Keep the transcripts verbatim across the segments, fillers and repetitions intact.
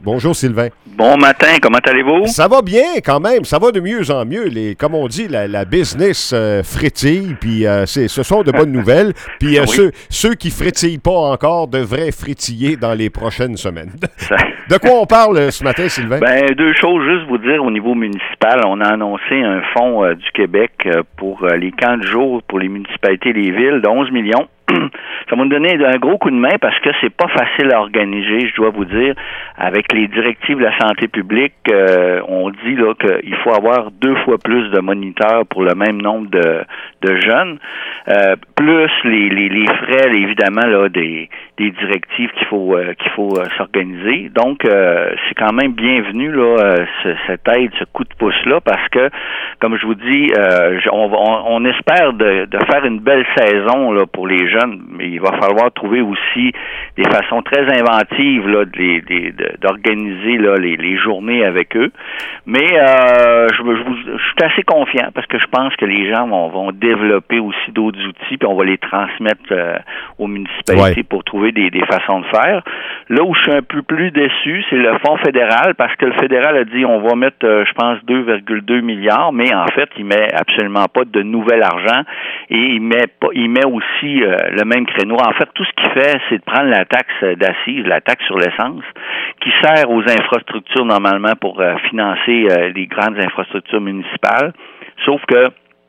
Bonjour Sylvain. Bon matin, comment allez-vous? Ça va bien quand même, ça va de mieux en mieux. Les, comme on dit, la, la business euh, frétille, puis euh, c'est, ce sont de bonnes nouvelles. Puis euh, oui. ceux, ceux qui frétillent pas encore devraient frétiller dans les prochaines semaines. De quoi on parle ce matin, Sylvain? Ben, deux choses, juste vous dire, au niveau municipal, on a annoncé un fonds euh, du Québec euh, pour euh, les camps de jour pour les municipalités et les villes de onze millions. Ça va nous donner un gros coup de main parce que c'est pas facile à organiser, je dois vous dire. Avec les directives de la santé publique, euh, on dit là qu'il faut avoir deux fois plus de moniteurs pour le même nombre de, de jeunes, euh, plus les, les, les frais, évidemment, là, des, des directives qu'il faut euh, qu'il faut euh, s'organiser. Donc, euh, c'est quand même bienvenu là, euh, ce, cette aide, ce coup de pouce-là, parce que, comme je vous dis, euh, on, on, on espère de, de faire une belle saison là, pour les jeunes. Mais il va falloir trouver aussi des façons très inventives là, de les, de, de, d'organiser là, les, les journées avec eux. Mais euh, je, je, vous, je suis assez confiant parce que je pense que les gens vont, vont développer aussi d'autres outils puis on va les transmettre euh, aux municipalités ouais. pour trouver des, des façons de faire. Là où je suis un peu plus déçu, c'est le fonds fédéral parce que le fédéral a dit on va mettre, euh, je pense, deux virgule deux milliards, mais en fait, il met absolument pas de nouvel argent et il met pas, il met aussi euh, le même créneau. En fait, tout ce qu'il fait, c'est de prendre la taxe d'assises, la taxe sur l'essence, qui sert aux infrastructures normalement pour euh, financer euh, les grandes infrastructures municipales, sauf que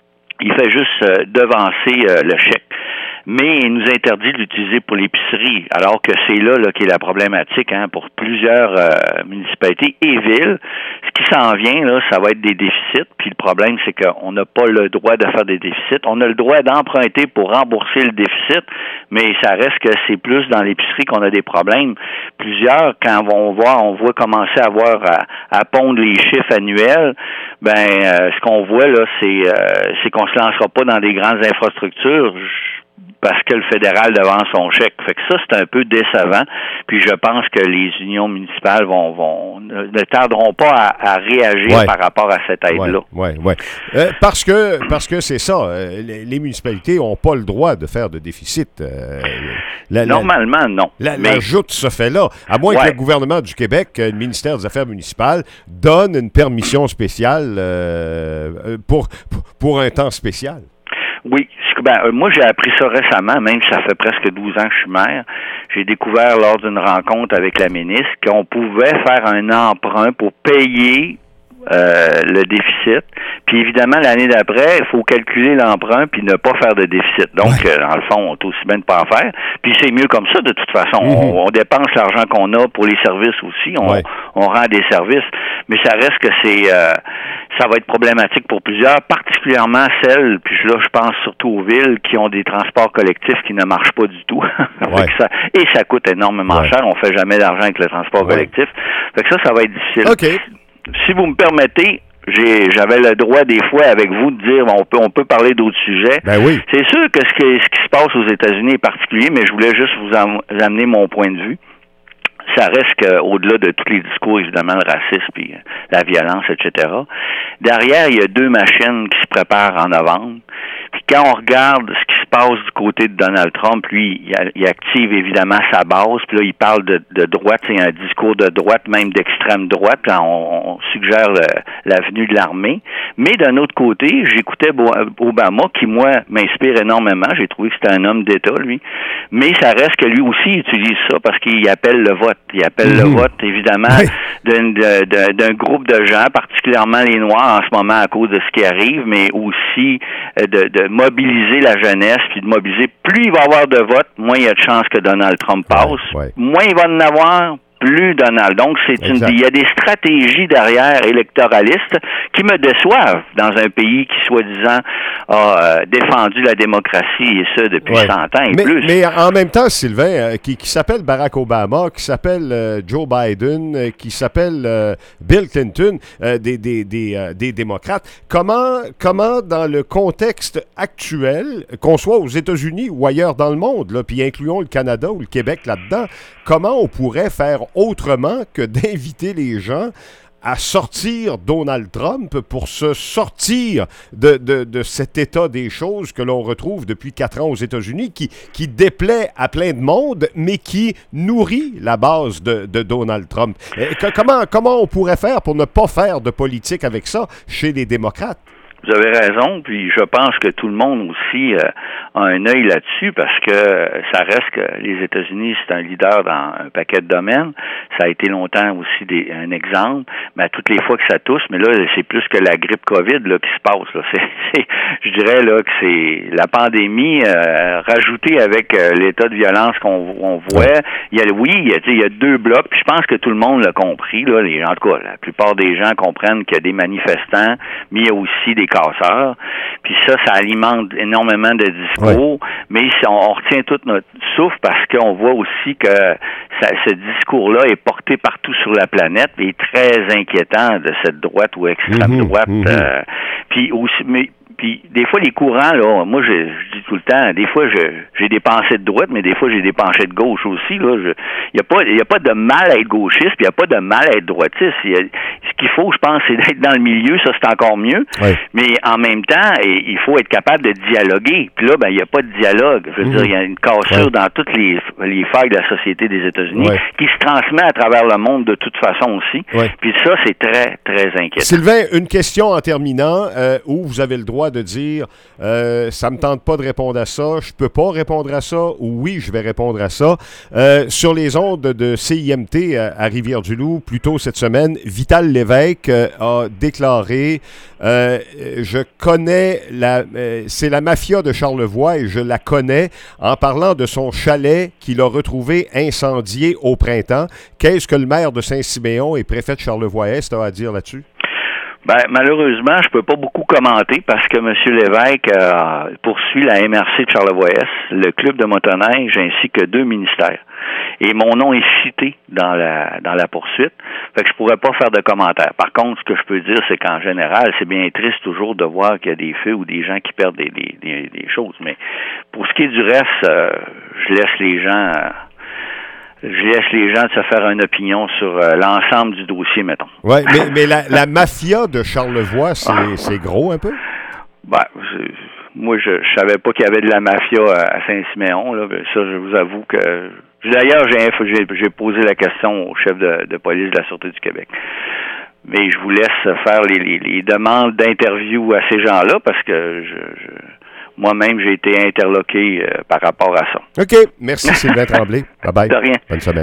il fait juste euh, devancer euh, le chèque. Mais il nous interdit de l'utiliser pour l'épicerie, alors que c'est là, là qui est la problématique hein, pour plusieurs euh, municipalités et villes. Ce qui s'en vient, là, ça va être des déficits. Puis le problème, c'est qu'on n'a pas le droit de faire des déficits. On a le droit d'emprunter pour rembourser le déficit, mais ça reste que c'est plus dans l'épicerie qu'on a des problèmes. Plusieurs, quand on voit, on voit commencer à voir à, à pondre les chiffres annuels, ben euh, ce qu'on voit là, c'est, euh, c'est qu'on se lancera pas dans des grandes infrastructures. Parce que le fédéral devant son chèque. Fait que ça, c'est un peu décevant. Puis je pense que les unions municipales vont, vont ne tarderont pas à, à réagir ouais. par rapport à cette aide-là. Oui, oui, oui. Euh, parce que parce que c'est ça. Euh, les, les municipalités n'ont pas le droit de faire de déficit. Euh, la, Normalement, la, non. La, mais... la joute se fait là. À moins ouais. que le gouvernement du Québec, le ministère des Affaires municipales, donne une permission spéciale euh, pour, pour un temps spécial. Oui. Ben, euh, moi, j'ai appris ça récemment, même si ça fait presque douze ans que je suis maire. J'ai découvert lors d'une rencontre avec la ministre qu'on pouvait faire un emprunt pour payer euh, le déficit. Puis évidemment, l'année d'après, il faut calculer l'emprunt puis ne pas faire de déficit. Donc, ouais. euh, dans le fond, on est aussi bien de pas en faire. Puis c'est mieux comme ça, de toute façon. Mm-hmm. On, on dépense l'argent qu'on a pour les services aussi. On, ouais. on rend des services. Mais ça reste que c'est... Euh, ça va être problématique pour plusieurs, particulièrement celles, puis là, je pense surtout aux villes qui ont des transports collectifs qui ne marchent pas du tout. Ouais. ça, et ça coûte énormément ouais. cher. On fait jamais d'argent avec le transport ouais. collectif. Fait que ça, ça va être difficile. Okay. Si vous me permettez, J'ai, j'avais le droit des fois avec vous de dire on peut on peut parler d'autres sujets. Ben oui. C'est sûr que ce qui, ce qui se passe aux États-Unis est particulier, mais je voulais juste vous, am- vous amener mon point de vue. Ça reste qu'au-delà de tous les discours, évidemment, le racisme puis la violence, et cetera, derrière, il y a deux machines qui se préparent en novembre. Puis quand on regarde ce qui se passe du côté de Donald Trump, lui, il active évidemment sa base, puis là, il parle de, de droite, c'est un discours de droite, même d'extrême droite, puis on, on suggère le, la venue de l'armée. Mais d'un autre côté, j'écoutais Obama, qui, moi, m'inspire énormément. J'ai trouvé que c'était un homme d'État, lui. Mais ça reste que lui aussi utilise ça parce qu'il appelle le vote. Il appelle mmh. le vote, évidemment, oui. d'un, de, de, d'un groupe de gens, particulièrement les Noirs en ce moment à cause de ce qui arrive, mais aussi de, de mobiliser la jeunesse, puis de mobiliser. Plus il va y avoir de votes, moins il y a de chances que Donald Trump passe. Oui, oui. Moins il va en avoir, plus Donald. Donc, c'est une, il y a des stratégies derrière électoralistes qui me déçoivent dans un pays qui, soi-disant, a euh, défendu la démocratie et ça depuis ouais. cent ans et mais, plus. Mais en même temps, Sylvain, euh, qui, qui s'appelle Barack Obama, qui s'appelle euh, Joe Biden, euh, qui s'appelle euh, Bill Clinton, euh, des, des, des, euh, des démocrates, comment, comment dans le contexte actuel, qu'on soit aux États-Unis ou ailleurs dans le monde, là, puis incluons le Canada ou le Québec là-dedans, comment on pourrait faire autrement que d'inviter les gens à sortir Donald Trump pour se sortir de, de, de cet état des choses que l'on retrouve depuis quatre ans aux États-Unis, qui, qui déplaît à plein de monde, mais qui nourrit la base de, de Donald Trump. Et que, comment, comment on pourrait faire pour ne pas faire de politique avec ça chez les démocrates? Vous avez raison, puis je pense que tout le monde aussi euh, a un œil là-dessus parce que ça reste que les États-Unis, c'est un leader dans un paquet de domaines. Ça a été longtemps aussi des, un exemple, mais à toutes les fois que ça touche, mais là, c'est plus que la grippe COVID là, qui se passe. Là. C'est, c'est, je dirais là que c'est la pandémie euh, rajoutée avec euh, l'état de violence qu'on on voit. Il y a, oui, il y a, il y a deux blocs, puis je pense que tout le monde l'a compris. Là, les, en tout cas, la plupart des gens comprennent qu'il y a des manifestants, mais il y a aussi des casseurs. Puis ça, ça alimente énormément de discours, ouais. mais on, on retient tout notre souffle parce qu'on voit aussi que ça, ce discours-là est porté partout sur la planète et est très inquiétant de cette droite ou extrême mmh, droite. Mmh. Euh, puis aussi, mais puis des fois, les courants, là, moi, je, je dis tout le temps, des fois, je, j'ai des pensées de droite, mais des fois, j'ai des pensées de gauche aussi. Là, il n'y a pas, il y a pas de mal à être gauchiste, puis il n'y a pas de mal à être droitiste. Y a, ce qu'il faut, je pense, c'est d'être dans le milieu. Ça, c'est encore mieux. Oui. Mais en même temps, il faut être capable de dialoguer. Puis là, ben, il n'y a pas de dialogue. Je veux mmh. dire, il y a une cassure oui. dans toutes les, les failles de la société des États-Unis oui. qui se transmet à travers le monde de toute façon aussi. Oui. Puis ça, c'est très, très inquiétant. Sylvain, une question en terminant, euh, où vous avez le droit de dire euh, ça me tente pas de répondre à ça, je peux pas répondre à ça, ou oui, je vais répondre à ça. Euh, sur les ondes de C I M T à, à Rivière-du-Loup, plus tôt cette semaine, Vital Lévesque euh, a déclaré euh, je connais la euh, c'est la mafia de Charlevoix et je la connais en parlant de son chalet qu'il a retrouvé incendié au printemps. Qu'est-ce que le maire de Saint-Siméon et préfet de Charlevoix-Est a à dire là-dessus? Ben, malheureusement, je peux pas beaucoup commenter parce que M. Lévesque euh, poursuit la M R C de Charlevoix-Est, le club de motoneige ainsi que deux ministères. Et mon nom est cité dans la dans la poursuite. Fait que je pourrais pas faire de commentaires. Par contre, ce que je peux dire, c'est qu'en général, c'est bien triste toujours de voir qu'il y a des feux ou des gens qui perdent des, des, des, des choses. Mais pour ce qui est du reste, euh, je laisse les gens... Euh, Je laisse les gens de se faire une opinion sur euh, l'ensemble du dossier, mettons. Oui, mais, mais la, la mafia de Charlevoix, c'est, ah. c'est gros un peu? Ben, je, moi, je, je savais pas qu'il y avait de la mafia à Saint-Siméon. Là. Ça, je vous avoue que... D'ailleurs, j'ai, j'ai, j'ai posé la question au chef de, de police de la Sûreté du Québec. Mais je vous laisse faire les, les, les demandes d'interview à ces gens-là parce que je... je moi-même, j'ai été interloqué euh, par rapport à ça. OK. Merci, Sylvain Tremblay. Bye-bye. De rien. Bonne semaine.